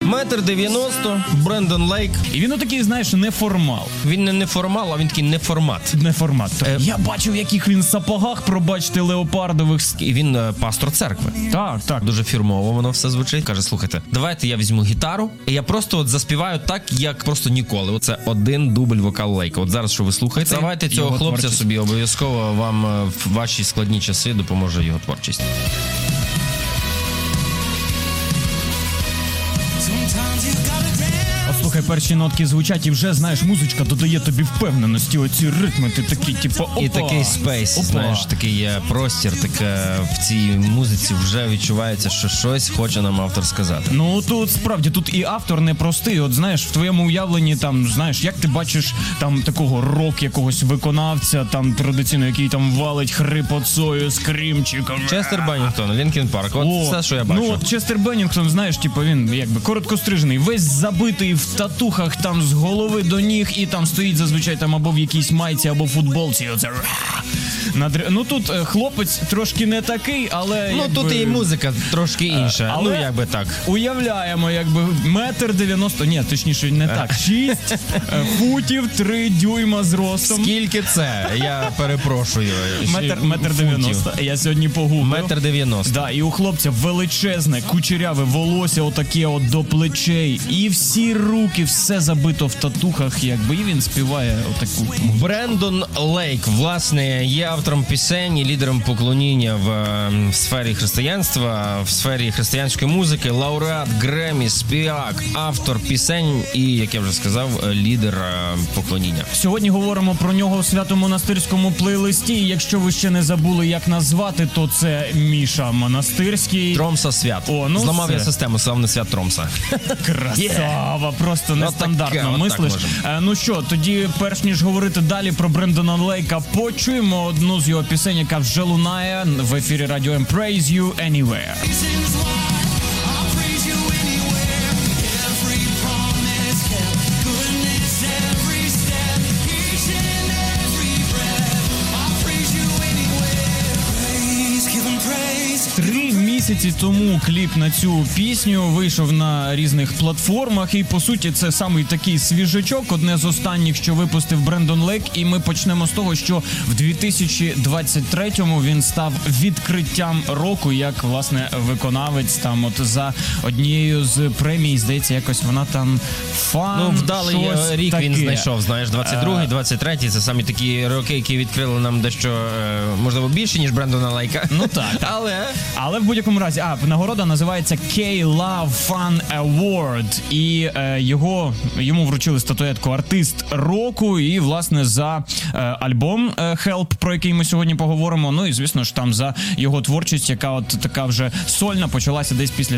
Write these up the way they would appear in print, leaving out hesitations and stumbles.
Метр 90, Брендон Лейк. І він отакий, знаєш, неформал. Він не формал, а він такий неформат. Неформат. Я бачив, в яких він сапогах, пробачте, леопардових. І він пастор церкви. Так, так. Дуже фірмово воно все звучить. Каже, слухайте, давайте я візьму гітару, і я просто от заспіваю так, як просто ніколи. Оце один дубль вокал Лейка. От зараз, що ви слухаєте, давайте цього хлопця собі, обов'язково вам в ваші складні часи допоможе його творчість. Слухай, перші нотки звучать і вже, знаєш, музичка додає тобі впевненості, оці ритми, ти такий, типу, опа. І такий спейс, знаєш, такий простір, таке в цій музиці вже відчувається, що щось хоче нам автор сказати. Ну, тут справді, тут і автор непростий, от знаєш, в твоєму уявленні, там, знаєш, як ти бачиш там такого рок якогось виконавця, там, традиційно, який там валить хрипотцою, скрімчиком. Честер Беннінгтон, Лінкін Парк, от все, що я бачу. Ну, от Честер Беннінгтон, знаєш, типу, він якби короткострижений, весь забитий в татухах там з голови до ніг, і там стоїть зазвичай там або в якійсь майці, або футболці, і оце... Ну тут хлопець трошки не такий, але... Ну якби... тут і музика трошки інша, але ну якби так. Уявляємо, якби метр 90, ні, точніше не так, 6 футів 3 дюйма зростом. Скільки це? Я перепрошую. Метр 90, я сьогодні погуглив. Метр 90. Да, і у хлопця величезне, кучеряве волосся отаке от до плечей, і всі руки, все забито в татухах, якби, і він співає отаку. Брендон Лейк, власне, є автором пісень і лідером поклоніння в сфері християнства, в сфері християнської музики, лауреат Греммі, співак, автор пісень і, як я вже сказав, лідер поклоніння. Сьогодні говоримо про нього у свято-монастирському плейлисті, і якщо ви ще не забули, як назвати, то це Міша Монастирський. Тромса свят. Зламав я систему, славне свят Тромса. Красава, просто нестандартно мислиш. Ну що, тоді, перш ніж говорити далі про Брендона Лейка, почуємо одну з його пісень, яка вже лунає в ефірі Радіо М. Praise You Anywhere. Місяці тому кліп на цю пісню вийшов на різних платформах, і по суті це самий такий свіжачок, одне з останніх, що випустив Брендон Лейк, і ми почнемо з того, що в 2023-му він став відкриттям року, як, власне, виконавець там от за однією з премій, здається, якось вона там фан, ну, вдалий рік таке. Він знайшов, знаєш, 22-й, 23-й, це самі такі роки, які відкрили нам дещо, можливо, більше, ніж Брендона Лейка. Ну так. Але в будь-якому разі, нагорода називається K-Love Fan Award, і йому вручили статуетку артист року, і, власне, за альбом Help, про який ми сьогодні поговоримо, ну і, звісно ж, там за його творчість, яка от така вже сольна, почалася десь після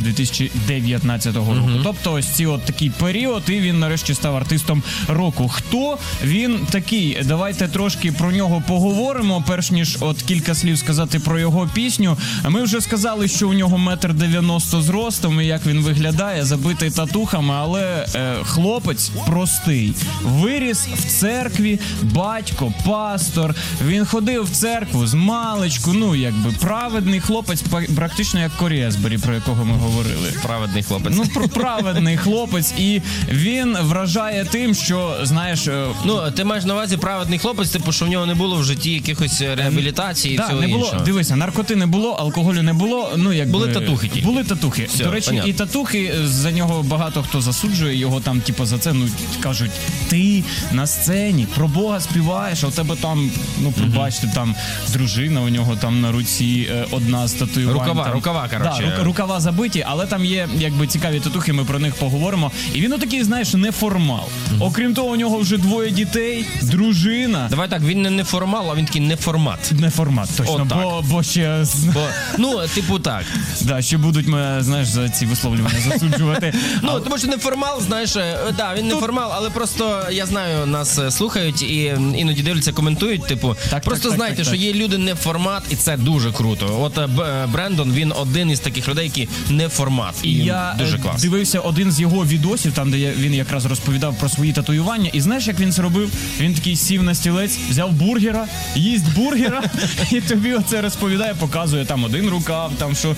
2019 року. Тобто ось ці от такий період, і він нарешті став артистом року. Хто він такий? Давайте трошки про нього поговоримо, перш ніж от кілька слів сказати про його пісню. Ми вже сказали, що у нього 1,90 м зростом, і як він виглядає, забитий татухами, але хлопець простий. Виріс в церкві, батько, пастор, він ходив в церкву з маличку, ну, якби праведний хлопець, практично як Корі Есбері, про якого ми говорили. Праведний хлопець. Ну, праведний хлопець, і він вражає тим, що, знаєш... Ну, ти маєш на увазі праведний хлопець, типу, що в нього не було в житті якихось реабілітації і всього іншого. Дивися, наркоти не було, алкоголю не було, ну, якби... Були татухи тільки. Були татухи. Все, до речі, понятно. І татухи, за нього багато хто засуджує, його там, типу, за це, ну, кажуть, ти на сцені про Бога співаєш, а у тебе там, ну, пробачте, там дружина у нього там на руці одна з татуювань. Рукава, коротше. Да, рукава забиті, але там є, якби, цікаві татухи, ми про них поговоримо. І він отакий, знаєш, неформал. Окрім того, у нього вже 2 дітей, дружина. Давай так, він не неформал, а він такий неформат. Неформат, точно, бо ще... Ну, типу так. Да, ще будуть мене, знаєш, за ці висловлювання засуджувати. Ну, тому що неформал, знаєш, да, він неформал, але просто, я знаю, нас слухають і іноді дивляться, коментують, типу, просто знайте, що є люди не формат, і це дуже круто. От Брендон, він один із таких людей, які не формат, і я дуже клас. Дивився один з його відосів, там, де він якраз розповідав про свої татуювання, і знаєш, як він це робив? Він такий сів на стілець, взяв бургера, їсть бургера, і тобі оце розповідає, показує там один рукав, там що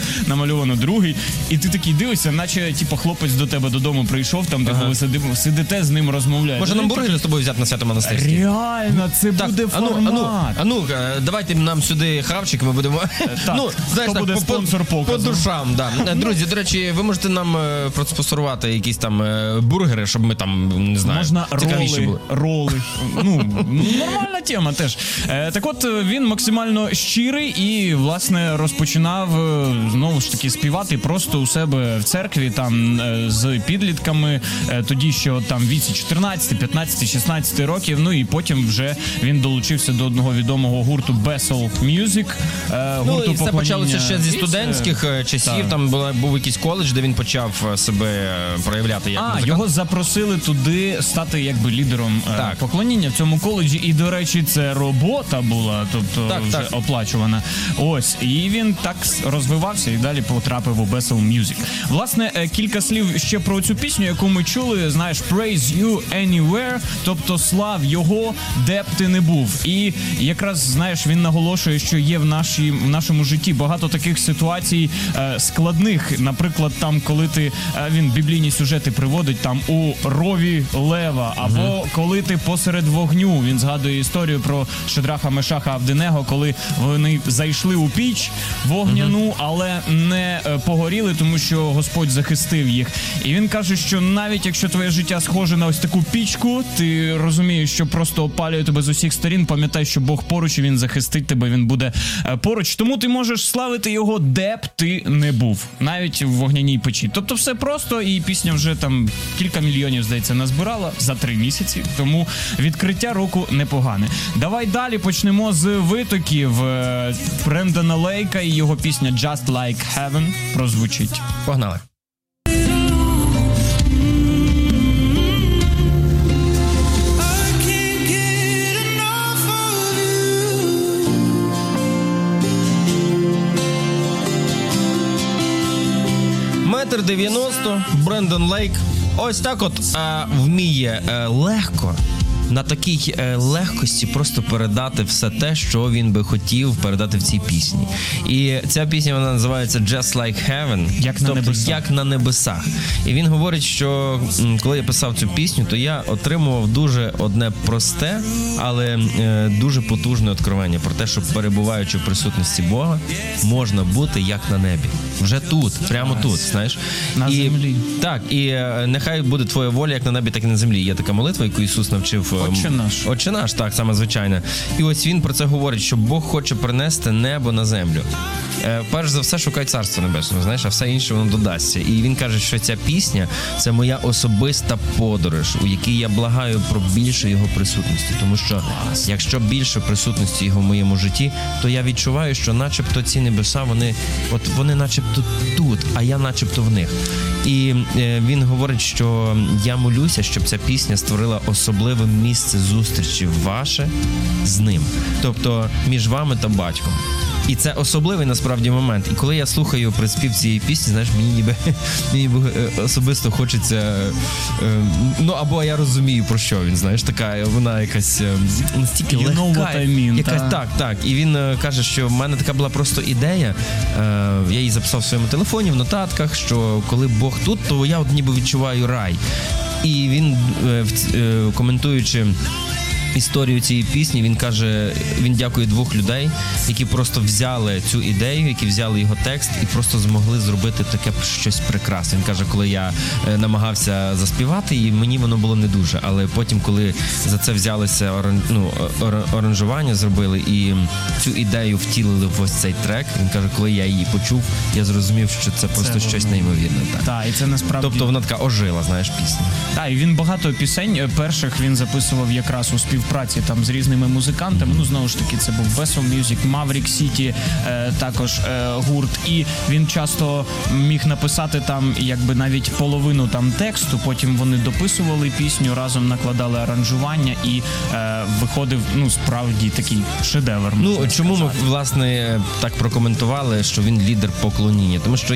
намальовано другий. І ти такий дивишся, наче типу, хлопець до тебе додому прийшов, там, де ви сидите з ним розмовляєте. Може нам бургери з тобою взяти на Свято-Монастирський? Реально, це буде формат. Давайте нам сюди хавчик, ми будемо... Так, хто буде спонсор показу? По душам, да. Друзі, до речі, ви можете нам проспонсорувати якісь там бургери, щоб ми там, не знаю, можна цікавіші були. Роли. Нормальна тема теж. Так от, він максимально щирий і, власне, розпочинав знову ж таки співати просто у себе в церкві, там, з підлітками, тоді що там в віці 14, 15, 16 років, ну і потім вже він долучився до одного відомого гурту Bethel Music. Ну, і все почалося ще зі студентських часів, там був якийсь коледж, де він почав себе проявляти як музикант. Його запросили туди стати якби лідером поклоніння в цьому коледжі, і, до речі, це робота була, тобто вже оплачувана. Ось, і він так розвивався і далі потрапив у Bethel Music. Власне, кілька слів ще про цю пісню, яку ми чули, знаєш, Praise You Anywhere, тобто слав його, де б ти не був. І якраз, знаєш, він наголошує, що є в нашому житті багато таких ситуацій складних. Наприклад, там, коли він біблійні сюжети приводить там у рові лева, або коли ти посеред вогню. Він згадує історію про Шедраха, Мешаха, Авденего, коли вони зайшли у піч вогняну, але не погоріли, тому що Господь захистив їх. І він каже, що навіть якщо твоє життя схоже на ось таку пічку, ти розумієш, що просто опалює тебе з усіх сторін, пам'ятай, що Бог поруч, і він захистить тебе, він буде поруч. Тому ти можеш славити його, де б ти не був, навіть в вогняній печі. Тобто все просто, і пісня вже там кілька мільйонів, здається, назбирала за 3 місяці, тому відкриття року непогане. Давай далі почнемо з витоків. Брендана Лейка і його пісня Just Like Heaven прозвучить. Погнали. Метр 90, Брендан Лейк. Ось так от вміє легко, на такій легкості просто передати все те, що він би хотів передати в цій пісні. І ця пісня, вона називається Just Like Heaven, як на небесах. І він говорить, що коли я писав цю пісню, то я отримував дуже одне просте, але дуже потужне откровення про те, що перебуваючи в присутності Бога, можна бути як на небі. Вже тут, прямо тут, знаєш. На землі. Так, і нехай буде твоя воля як на небі, так і на землі. Є така молитва, яку Ісус навчив. Отче наш. Отче наш, так, саме звичайно. І ось він про це говорить, що Бог хоче принести небо на землю. Перш за все, шукай Царство Небесного, знаєш, а все інше воно додасться. І він каже, що ця пісня – це моя особиста подорож, у якій я благаю про більше його присутності. Тому що, якщо більше присутності його в моєму житті, то я відчуваю, що начебто ці небеса, вони начебто тут, а я начебто в них. І він говорить, що я молюся, щоб ця пісня створила особливе місце зустрічі ваше з ним. Тобто між вами та батьком. І це особливий насправді момент. І коли я слухаю приспів цієї пісні, знаєш, мені ніби особисто хочеться, або я розумію, про що він, знаєш, така, вона якась настільки легка. Якась, так. І він каже, що в мене така була просто ідея, я її записав в своєму телефоні, в нотатках, що коли Бог тут, то я ніби відчуваю рай. І він, коментуючи історію цієї пісні, він каже, він дякує 2 людей, які просто взяли цю ідею, які взяли його текст і просто змогли зробити таке щось прекрасне. Він каже, коли я намагався заспівати, і мені воно було не дуже, але потім, коли за це взялися, аранжування зробили і цю ідею втілили в ось цей трек, він каже, коли я її почув, я зрозумів, що це просто щось неймовірне. Так, і це насправді... Тобто вона така ожила, знаєш, пісня. Так, і він багато пісень перших він записував якраз у співпраці там з різними музикантами. Знову ж таки, це був Bethel Music, Maverick City, також гурт. І він часто міг написати там якби навіть половину там тексту, потім вони дописували пісню, разом накладали аранжування і виходив, справді такий шедевр. Чому ми, власне, так прокоментували, що він лідер поклоніння? Тому що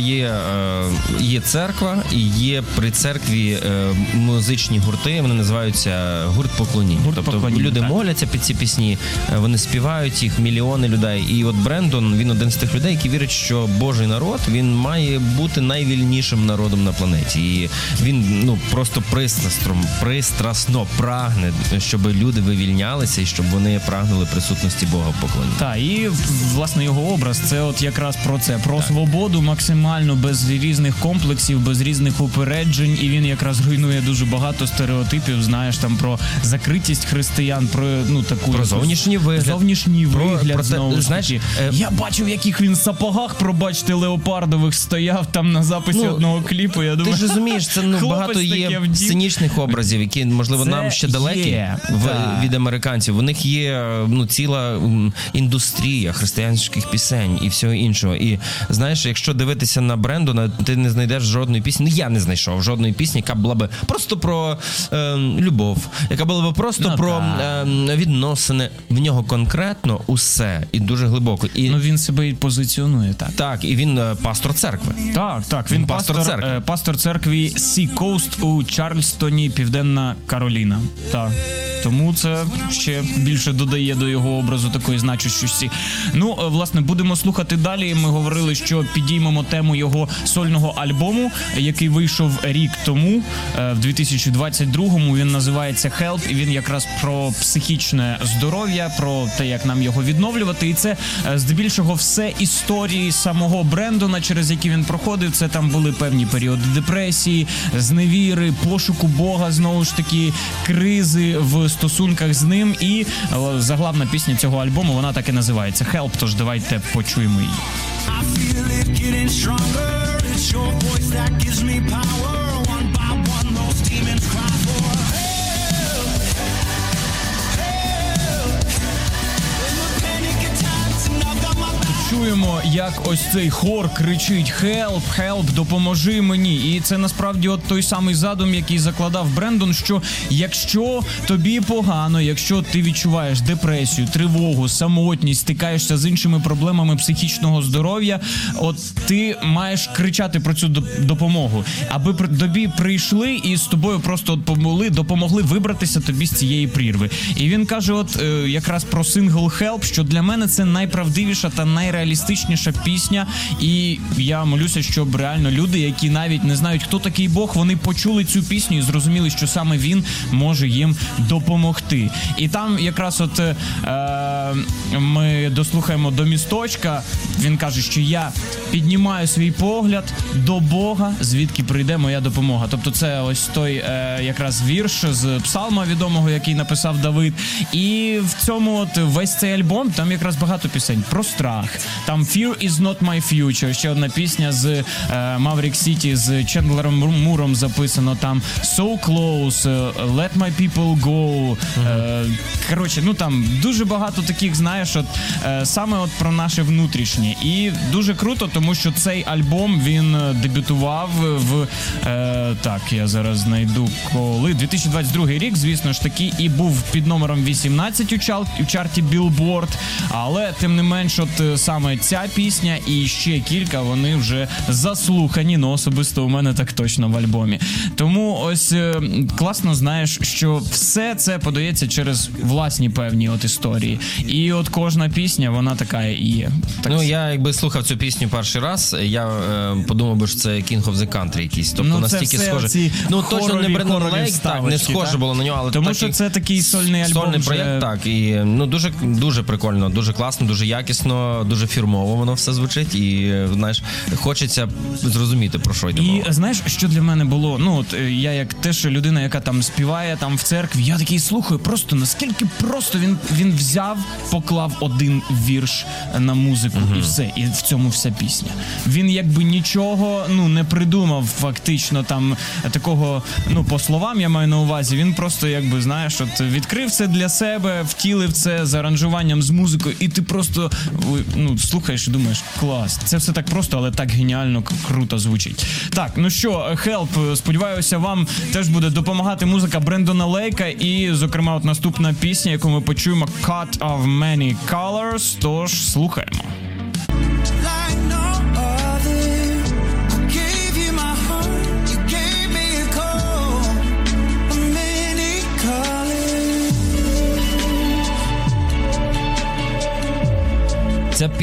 є церква і є при церкві музичні гурти, вони називаються гурт поклоніння. Тобто люди моляться під ці пісні, вони співають їх, мільйони людей. І от Брендон, він один з тих людей, які вірять, що Божий народ, він має бути найвільнішим народом на планеті. І він просто пристрасно прагне, щоб люди вивільнялися і щоб вони прагнули присутності Бога в поклоні. Так, і власне його образ, це от якраз про це, про свободу максимально, без різних комплексів, без різних упереджень, і він якраз руйнує дуже багато стереотипів, знаєш, там про закритість християн, про таку... Про зовнішній вигляд. Зовнішній вигляд, знову ж таки. Знаєш, я бачив, в яких він сапогах, пробачте, леопардових стояв там на записі одного кліпу, я думаю... Ти ж розумієш, це багато є сценічних образів, які, можливо, це нам ще далекі від американців. У них є ціла індустрія християнських пісень і всього іншого. І, знаєш, якщо дивитися на Брендона, ти не знайдеш жодної пісні, я не знайшов жодної пісні, яка була би просто про любов, яка була би просто про відносини. В нього конкретно усе і дуже глибоко. І він себе і позиціонує так. Так, і він пастор церкви. Так, він пастор церкви Sea Coast у Чарльстоні, Південна Кароліна. Так. Тому це ще більше додає до його образу такої значущості. Власне, будемо слухати далі. Ми говорили, що підіймемо тему його сольного альбому, який вийшов рік тому, в 2022-му. Він називається Help, і він якраз про психічне здоров'я, про те, як нам його відновлювати. І це, здебільшого, все історії самого Брендона, через які він проходив. Це там були певні періоди депресії, зневіри, пошуку Бога, знову ж таки, кризи в стосунках з ним. І заглавна пісня цього альбому, вона так і називається Help, тож давайте почуємо її. Чуємо, як ось цей хор кричить «Help, help, допоможи мені». І це насправді от той самий задум, який закладав Брендон, що якщо тобі погано, якщо ти відчуваєш депресію, тривогу, самотність, стикаєшся з іншими проблемами психічного здоров'я, от ти маєш кричати про цю допомогу, аби тобі прийшли і з тобою просто допомогли вибратися тобі з цієї прірви. І він каже от якраз про сингл «Help», що для мене це найправдивіша та найреалістичніша пісня, і я молюся, щоб реально люди, які навіть не знають, хто такий Бог, вони почули цю пісню і зрозуміли, що саме він може їм допомогти. І там якраз от ми дослухаємо до місточка, він каже, що я піднімаю свій погляд до Бога, звідки прийде моя допомога. Тобто це ось той якраз вірш з псалма відомого, який написав Давид. І в цьому от весь цей альбом, там якраз багато пісень про страх. Там Fear is not my future, ще одна пісня з Maverick City, з Чендлером Муром записано, там So Close, Let My People Go. Коротше, там дуже багато таких, знаєш, от саме от про наше внутрішнє. І дуже круто, тому що цей альбом, він дебютував в так, я зараз знайду коли, 2022 рік, звісно ж таки, і був під номером 18 у чарті Billboard, але тим не менш, от саме ця пісня і ще кілька, вони вже заслухані, особисто у мене так точно в альбомі. Тому ось класно, знаєш, що все це подається через власні певні от історії. І от кожна пісня, вона така і є. Так... я якби слухав цю пісню перший раз, я подумав би, що це King of the Country якийсь. Тобто настільки схоже. Точно не Брендон Лейк, так, не схоже було на нього, але тому що це такий сольний альбом. Сольний проєкт, так. І дуже, дуже прикольно, дуже класно, дуже якісно, дуже фірмово воно все звучить. І, знаєш, хочеться зрозуміти, про що йде мова. І знаєш, що для мене було? Я як теж людина, яка там співає там в церкві, я такий слухаю, просто наскільки просто він взяв, поклав один вірш на музику і все, і в цьому вся пісня. Він якби нічого, не придумав фактично там такого, по словам я маю на увазі, він просто якби, знаєш, от відкрив це для себе, втілив це з аранжуванням, з музикою, і ти просто, слухаєш і думаєш, клас, це все так просто, але так геніально, круто звучить. Так, Help, сподіваюся, вам теж буде допомагати музика Брендона Лейка, і, зокрема, от наступна пісня, яку ми почуємо, Cut of Many Colors, тож слухаємо.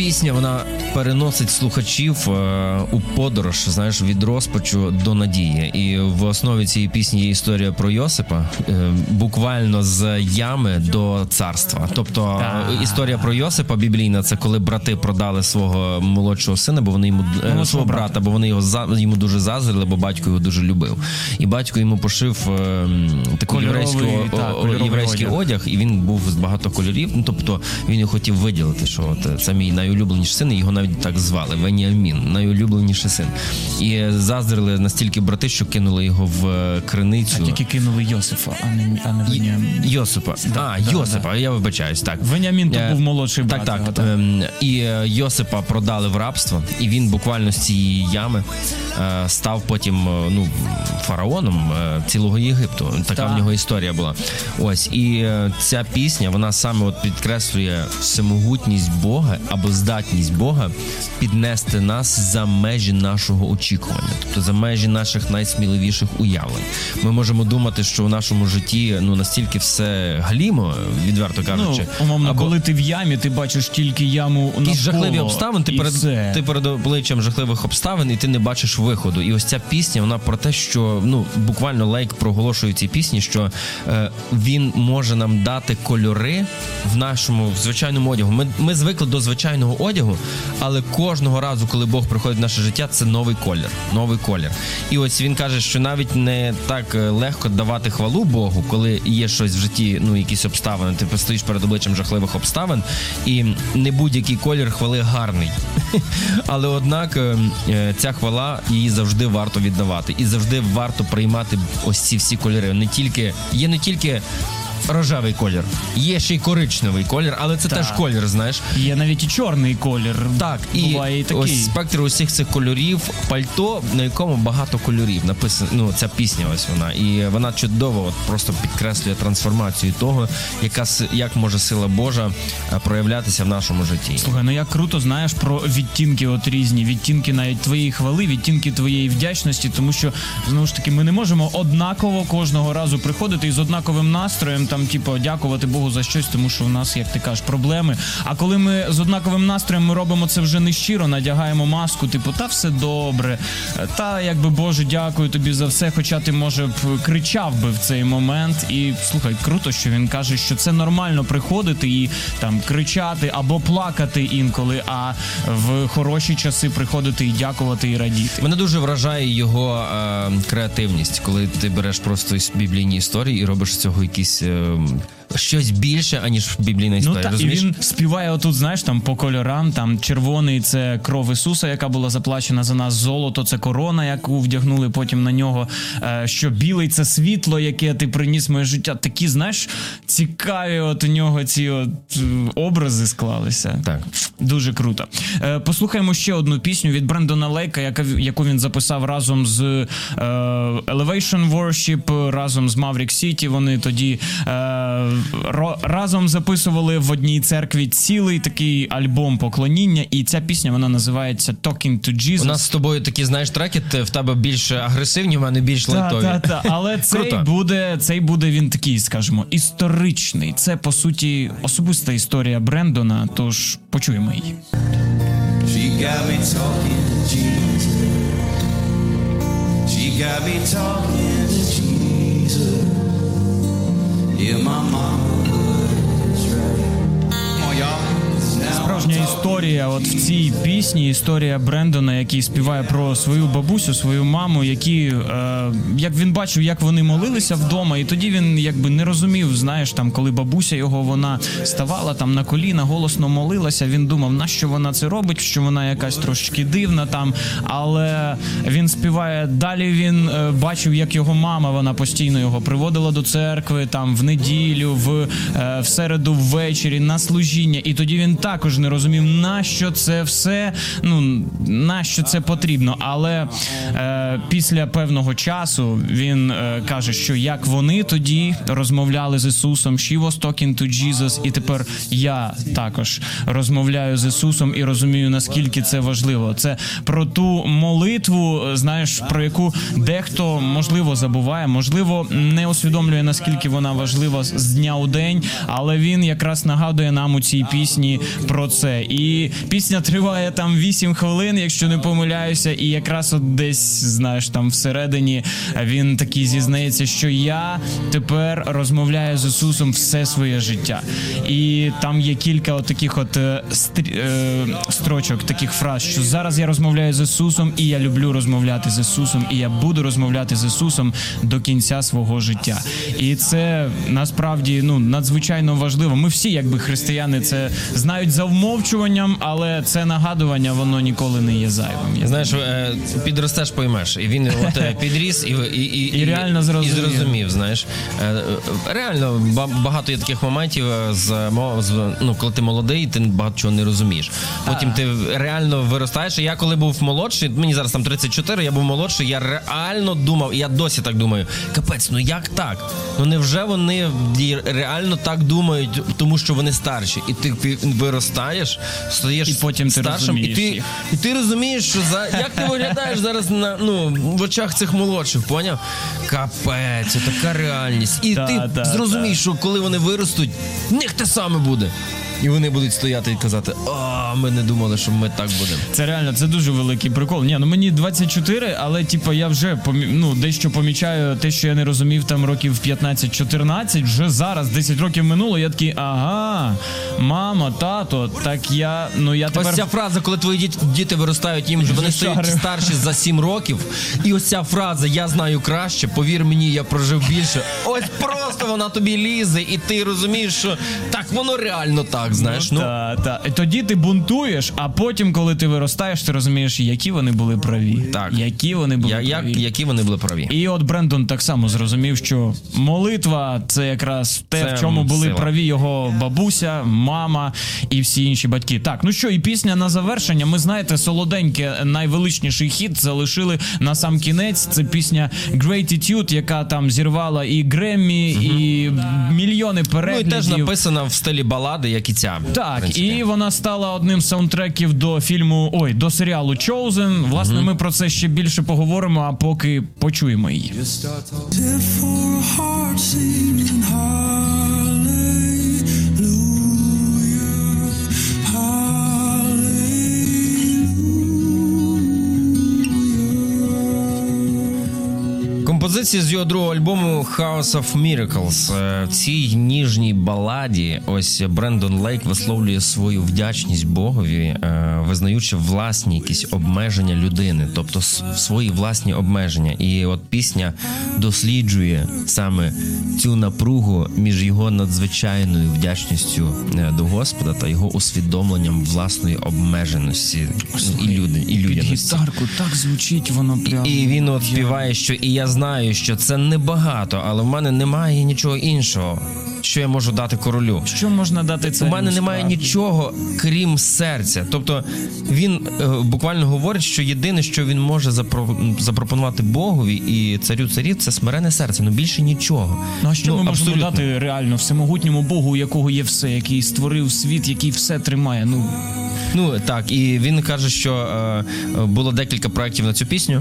пісня, вона переносить слухачів у подорож, знаєш, від розпачу до надії. І в основі цієї пісні є історія про Йосипа, буквально з ями до царства. Тобто історія про Йосипа біблійна, це коли брати продали свого молодшого сина, бо вони йому свого брата, бо вони йому дуже заздрили, бо батько його дуже любив. І батько йому пошив такий єврейський одяг, і він був з багато кольорів. Ну, тобто він його хотів виділити, що от це мій найулюбленіший син, і його навіть так звали, Веніамін, найулюбленіший син. І заздрили настільки брати, що кинули його в криницю. А тільки кинули Йосифа, а не Веніамін. Йосипа. Йосипа, я вибачаюсь, так. Веніамін то був молодший брат. Так. І Йосипа продали в рабство, і він буквально з цієї ями став потім фараоном цілого Єгипту. Така в нього історія була. Ось, і ця пісня, вона саме от підкреслює всемогутність Бога або здатність Бога піднести нас за межі нашого очікування, тобто за межі наших найсміливіших уявлень. Ми можемо думати, що в нашому житті настільки все галімо, відверто кажучи. Умовно, коли ти в ямі, ти бачиш тільки яму навколо. Якісь жахливі обставини, ти перед обличчям жахливих обставин, і ти не бачиш виходу. І ось ця пісня, вона про те, що, буквально Лейк проголошує ці пісні, що він може нам дати кольори в нашому звичайному одягу. Ми звикли до звичайного одягу, але кожного разу, коли Бог приходить в наше життя, це новий колір. І ось він каже, що навіть не так легко давати хвалу Богу, коли є щось в житті, якісь обставини, ти стоїш перед обличчям жахливих обставин, і не будь-який колір хвали гарний. Але однак ця хвала, її завжди варто віддавати. І завжди варто приймати ось ці всі кольори. Є не тільки рожевий колір, є ще й коричневий колір, але це теж колір, знаєш. Є навіть і чорний колір. Так, буває і такий. Ось спектр усіх цих кольорів, пальто, на якому багато кольорів написано, ця пісня ось вона. І вона чудово просто підкреслює трансформацію того, як може сила Божа проявлятися в нашому житті. Слухай, як круто, знаєш, про відтінки різні, відтінки навіть твоєї хвали, відтінки твоєї вдячності, тому що, знову ж таки, ми не можемо однаково кожного разу приходити із однаковим настроєм, дякувати Богу за щось, тому що у нас, як ти кажеш, проблеми. А коли ми з однаковим настроєм, ми робимо це вже нещиро, надягаємо маску, та все добре, Боже, дякую тобі за все, хоча ти, може, кричав би в цей момент. І, слухай, круто, що він каже, що це нормально приходити і кричати або плакати інколи, а в хороші часи приходити і дякувати, і радіти. Мене дуже вражає його креативність, коли ти береш просто біблійні історії і робиш з цього якісь щось більше, аніж біблійна історія. І він співає отут, знаєш, по кольорам, червоний – це кров Ісуса, яка була заплачена за нас, золото – це корона, яку вдягнули потім на нього, що білий – це світло, яке ти приніс в моє життя. Такі, знаєш, цікаві у нього ці образи склалися. Так. Дуже круто. Послухаємо ще одну пісню від Брендона Лейка, яку він записав разом з Elevation Worship, разом з Maverick City. Вони тоді разом записували в одній церкві цілий такий альбом поклоніння, і ця пісня, вона називається Talking to Jesus. У нас з тобою такі, знаєш, треки, в тебе більш агресивні, в мене більш лайтові. Але цей буде він такий, скажімо, історичний. Це, по суті, особиста історія Брендона, тож почуємо її. She got me talking to Jesus. She got me talking to Jesus. Yeah, my mama was right. Come on, y'all. Справжня історія в цій пісні, історія Брендона, який співає про свою бабусю, свою маму, як він бачив, як вони молилися вдома, і тоді він не розумів, знаєш, коли бабуся його, вона ставала на коліна, голосно молилася, він думав, нащо вона це робить, що вона якась трошечки дивна але він співає, далі він бачив, як його мама, вона постійно його приводила до церкви, в неділю, в середу ввечері, на служіння, і тоді він також не розумів, нащо це все, нащо це потрібно. Але після певного часу він каже, що як вони тоді розмовляли з Ісусом, she was talking to Jesus, і тепер я також розмовляю з Ісусом і розумію, наскільки це важливо. Це про ту молитву, знаєш, про яку дехто, можливо, забуває, можливо, не усвідомлює, наскільки вона важлива з дня у день, але він якраз нагадує нам у цій пісні про це. І І пісня триває там 8 хвилин, якщо не помиляюся, і якраз от десь, знаєш, там всередині він такий зізнається, що я тепер розмовляю з Ісусом все своє життя. І там є кілька от таких от строчок, таких фраз, що зараз я розмовляю з Ісусом, і я люблю розмовляти з Ісусом, і я буду розмовляти з Ісусом до кінця свого життя. І це насправді надзвичайно важливо. Ми всі, якби християни, це знають за вмовчуванням, але це нагадування, воно ніколи не є зайвим. Знаєш, підростеш, поймеш. І він от підріс і реально зрозумів, знаєш. Реально, багато є таких моментів, коли ти молодий, ти багато чого не розумієш. Потім ти реально виростаєш. І я коли був молодший, мені зараз там 34, я був молодший, я реально думав, і я досі так думаю, капець, як так? Невже вони реально так думають, тому що вони старші? І ти виростаєш, стаєш і потім старшим, і ти розумієш, що як ти виглядаєш зараз в очах цих молодших, поняв? Капець, це така реальність. І ти зрозумієш, що коли вони виростуть, в них те саме буде. І вони будуть стояти і казати, ми не думали, що ми так будемо. Це реально, це дуже великий прикол. Мені 24, але я вже дещо помічаю те, що я не розумів там років 15-14, вже зараз, 10 років минуло, я такий, мама, тато, так я тепер... Ось ця фраза, коли твої діти виростають, вони стають старші за 7 років, і ось ця фраза, я знаю краще, повір мені, я прожив більше, ось просто вона тобі лізе, і ти розумієш, що так, воно реально так, знаєш. Так. Тоді ти бунтуєш, а потім, коли ти виростаєш, ти розумієш, які вони були праві. Так. Які вони були праві. Які вони були праві. І от Брендон так само зрозумів, що молитва – це якраз те, в чому були праві його бабуся, мама і всі інші батьки. Так, і пісня на завершення. Ми, знаєте, солоденьке, найвеличніший хіт залишили на сам кінець. Це пісня Gratitude, яка там зірвала і Греммі, і мільйони переглядів. І теж написана в стилі балади, як і ця. Так, і вона стала одним з саундтреків до серіалу Chosen. Власне, ми про це ще більше поговоримо, а поки почуємо її. Композиція з його другого альбому House of Miracles. В цій ніжній баладі ось Брендон Лейк висловлює свою вдячність Богові, визнаючи власні якісь обмеження людини, тобто свої власні обмеження. І от пісня досліджує саме цю напругу між його надзвичайною вдячністю до Господа та його усвідомленням власної обмеженості і людяності. Під гітарку так звучить воно прямо. І він от співає, що і я знаю, що це небагато, але в мене немає нічого іншого, що я можу дати королю. Що можна дати царю? У мене немає нічого, крім серця. Тобто він буквально говорить, що єдине, що він може запропонувати Богові і царю царів, це смирене серце, більше нічого. А що ми можемо дати реально всемогутньому Богу, у якого є все, який створив світ, який все тримає? Так, і він каже, що було декілька проєктів на цю пісню,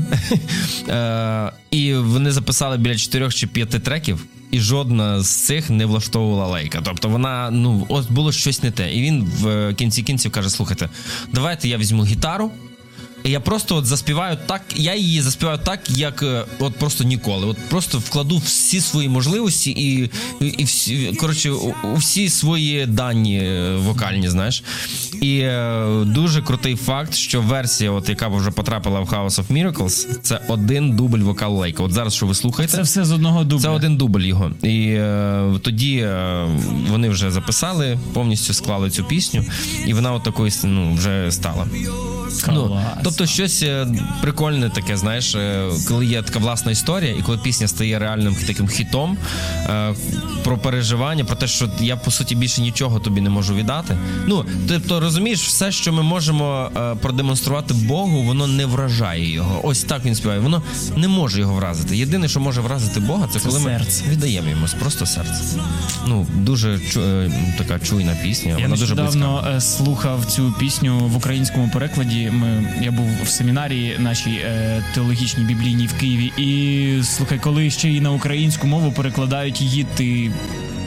і вони записали біля 4 чи 5 треків, і жодна з цих не влаштовувала Лейка. Тобто вона, ось було щось не те. І він в кінці кінців каже, слухайте, давайте я візьму гітару, і я просто заспіваю так, я її заспіваю так, як просто ніколи. От просто вкладу всі свої можливості і всі, всі свої дані вокальні, знаєш. І дуже крутий факт, що версія, яка вже потрапила в House of Miracles, це один дубль вокал Лейка. От зараз, що ви слухаєте? Це все з одного дубля. Це один дубль його. І тоді вони вже записали, повністю склали цю пісню, і вона от такою вже стала. Тобто щось прикольне таке, знаєш, коли є така власна історія, і коли пісня стає реальним таким хітом, про переживання, про те, що я, по суті, більше нічого тобі не можу віддати. Тобто, розумієш, все, що ми можемо продемонструвати Богу, воно не вражає його. Ось так він співає. Воно не може його вразити. Єдине, що може вразити Бога, це коли ми віддаємо йому просто серце. Дуже така чуйна пісня. Я вона дуже близька. Я нещодавно слухав цю пісню в українському перекладі. Я був в семінарії нашій теологічній біблійній в Києві, і слухай, коли ще і на українську мову перекладають її, ти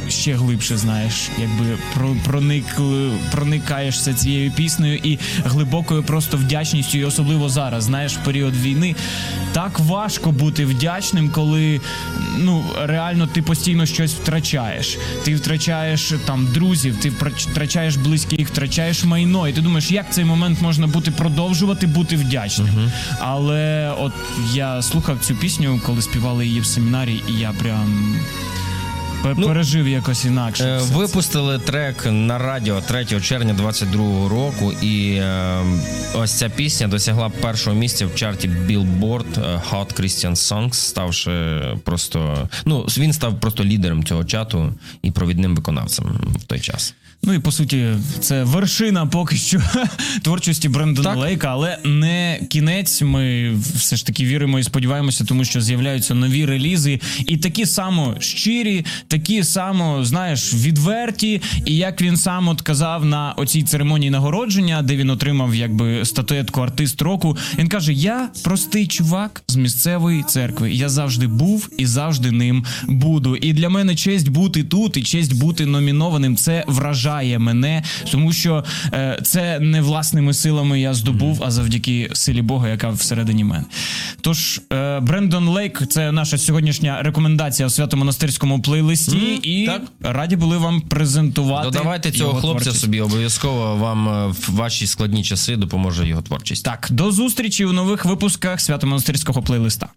ще глибше, знаєш, якби проникаєшся цією піснею і глибокою просто вдячністю, і особливо зараз, знаєш, в період війни. Так важко бути вдячним, коли, реально ти постійно щось втрачаєш. Ти втрачаєш там друзів, ти втрачаєш близьких, втрачаєш майно, і ти думаєш, як в цей момент можна продовжувати бути вдячним. Але от я слухав цю пісню, коли співали її в семінарі, і я прям пережив якось інакше. Випустили трек на радіо 3 червня 22 року, і ось ця пісня досягла першого місця в чарті Billboard Hot Christian Songs, ставши просто... він став просто лідером цього чату і провідним виконавцем в той час. І, по суті, це вершина поки що творчості Брендона Лейка, але не кінець. Ми все ж таки віримо і сподіваємося, тому що з'являються нові релізи. І такі само щирі, такі само, знаєш, відверті. І як він сам от казав на оцій церемонії нагородження, де він отримав якби статуетку артист року, він каже, я простий чувак з місцевої церкви. Я завжди був і завжди ним буду. І для мене честь бути тут і честь бути номінованим. Це вражає мене, тому що це не власними силами я здобув, а завдяки силі Бога, яка всередині мене. Тож, Брендон Лейк – це наша сьогоднішня рекомендація у свято-монастирському плейлисті, і раді були вам презентувати. Додавайте цього хлопця творчість собі, обов'язково вам в ваші складні часи допоможе його творчість. Так, до зустрічі у нових випусках свято-монастирського плейлиста.